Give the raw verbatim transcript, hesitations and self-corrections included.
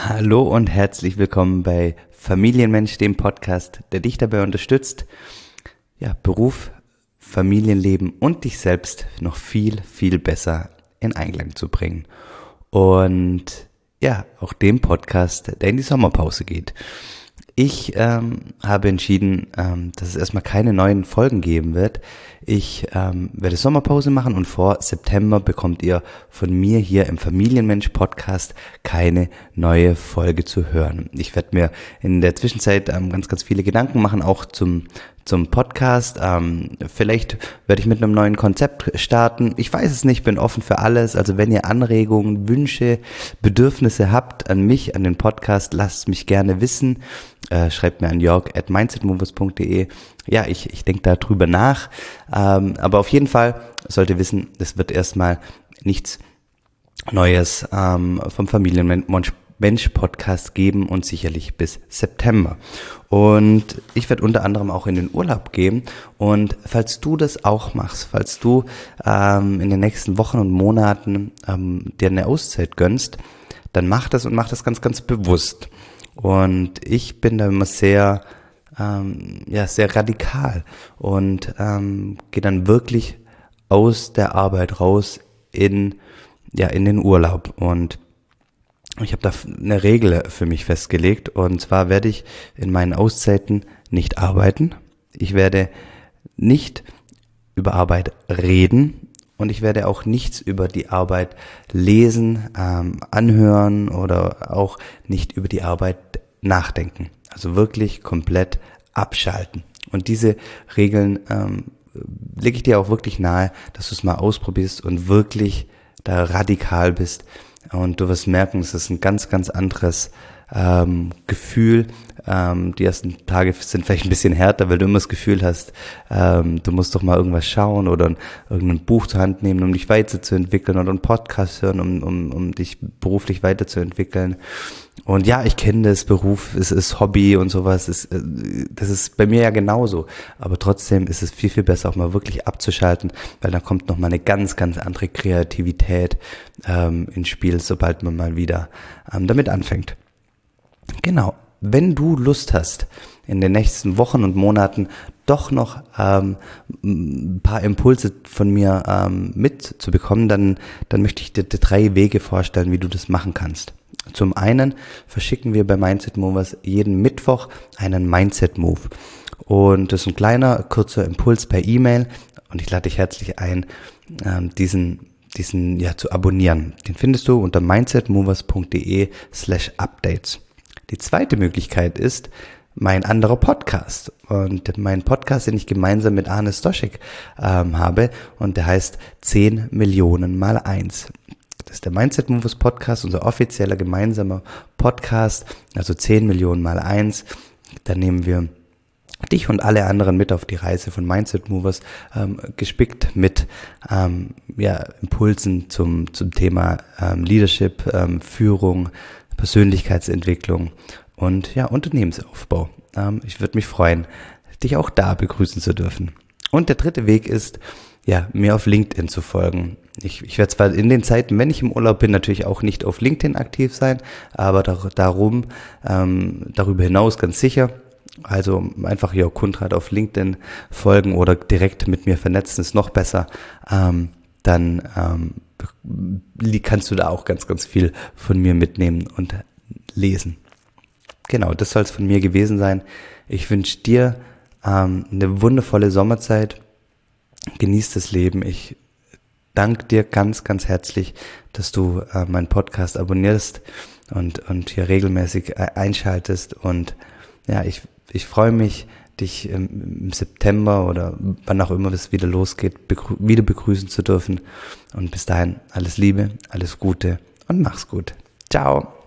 Hallo und herzlich willkommen bei Familienmensch, dem Podcast, der dich dabei unterstützt, ja, Beruf, Familienleben und dich selbst noch viel, viel besser in Einklang zu bringen. Und ja, auch dem Podcast, der in die Sommerpause geht. Ich ähm, habe entschieden, ähm, dass es erstmal keine neuen Folgen geben wird. Ich ähm, werde Sommerpause machen und vor September bekommt ihr von mir hier im Familienmensch-Podcast keine neue Folge zu hören. Ich werde mir in der Zwischenzeit ähm, ganz, ganz viele Gedanken machen, auch zum zum Podcast. Ähm, vielleicht werde ich mit einem neuen Konzept starten. Ich weiß es nicht, bin offen für alles. Also wenn ihr Anregungen, Wünsche, Bedürfnisse habt an mich, an den Podcast, lasst mich gerne wissen. Äh, schreibt mir an jörg at mindsetmovers punkt de. Ja, ich, ich denke da drüber nach. Ähm, aber auf jeden Fall sollt ihr wissen, es wird erstmal nichts Neues ähm, vom Familienmensch Mensch Podcast geben und sicherlich bis September. Und ich werde unter anderem auch in den Urlaub gehen. Und falls du das auch machst, falls du ähm, in den nächsten Wochen und Monaten ähm, dir eine Auszeit gönnst, dann mach das und mach das ganz, ganz bewusst. Und ich bin da immer sehr, ähm, ja, sehr radikal und ähm, gehe dann wirklich aus der Arbeit raus in, ja, in den Urlaub. Und ich habe da eine Regel für mich festgelegt, und zwar werde ich in meinen Auszeiten nicht arbeiten, ich werde nicht über Arbeit reden und ich werde auch nichts über die Arbeit lesen, ähm, anhören oder auch nicht über die Arbeit nachdenken. Also wirklich komplett abschalten. Und diese Regeln ähm, lege ich dir auch wirklich nahe, dass du es mal ausprobierst und wirklich da radikal bist. Und du wirst merken, es ist ein ganz, ganz anderes ähm, Gefühl. Ähm, die ersten Tage sind vielleicht ein bisschen härter, weil du immer das Gefühl hast, ähm, du musst doch mal irgendwas schauen oder ein, irgendein Buch zur Hand nehmen, um dich weiterzuentwickeln, oder einen Podcast hören, um, um, um dich beruflich weiterzuentwickeln. Und ja, ich kenne das, Beruf, es ist Hobby und sowas, es, das ist bei mir ja genauso. Aber trotzdem ist es viel, viel besser, auch mal wirklich abzuschalten, weil dann kommt nochmal eine ganz, ganz andere Kreativität ähm, ins Spiel, sobald man mal wieder ähm, damit anfängt. Genau, wenn du Lust hast, in den nächsten Wochen und Monaten doch noch ähm, ein paar Impulse von mir ähm, mitzubekommen, dann, dann möchte ich dir drei Wege vorstellen, wie du das machen kannst. Zum einen verschicken wir bei Mindset Movers jeden Mittwoch einen Mindset Move. Und das ist ein kleiner, kurzer Impuls per E-Mail. Und ich lade dich herzlich ein, diesen, diesen ja zu abonnieren. Den findest du unter mindsetmovers punkt de slash updates. Die zweite Möglichkeit ist mein anderer Podcast. Und mein Podcast, den ich gemeinsam mit Arne Stoschek ähm, habe. Und der heißt zehn Millionen mal eins. Das ist der Mindset Movers Podcast, unser offizieller gemeinsamer Podcast, also zehn Millionen mal eins. Da nehmen wir dich und alle anderen mit auf die Reise von Mindset Movers, ähm, gespickt mit ähm, ja, Impulsen zum zum Thema ähm, Leadership, ähm, Führung, Persönlichkeitsentwicklung und ja Unternehmensaufbau. Ähm, ich würde mich freuen, dich auch da begrüßen zu dürfen. Und der dritte Weg ist, ja, mir auf LinkedIn zu folgen. Ich, ich werde zwar in den Zeiten, wenn ich im Urlaub bin, natürlich auch nicht auf LinkedIn aktiv sein, aber dar, darum, ähm, darüber hinaus ganz sicher. Also einfach Jörg Kundrath auf LinkedIn folgen oder direkt mit mir vernetzen ist noch besser. Ähm, dann ähm, kannst du da auch ganz, ganz viel von mir mitnehmen und lesen. Genau, das soll es von mir gewesen sein. Ich wünsche dir ähm, eine wundervolle Sommerzeit. Genieß das Leben. Ich danke dir ganz, ganz herzlich, dass du äh, meinen Podcast abonnierst und und hier regelmäßig äh, einschaltest. Und ja, ich ich freue mich, dich im, im September oder wann auch immer es wieder losgeht, begrü- wieder begrüßen zu dürfen. Und bis dahin alles Liebe, alles Gute und mach's gut. Ciao.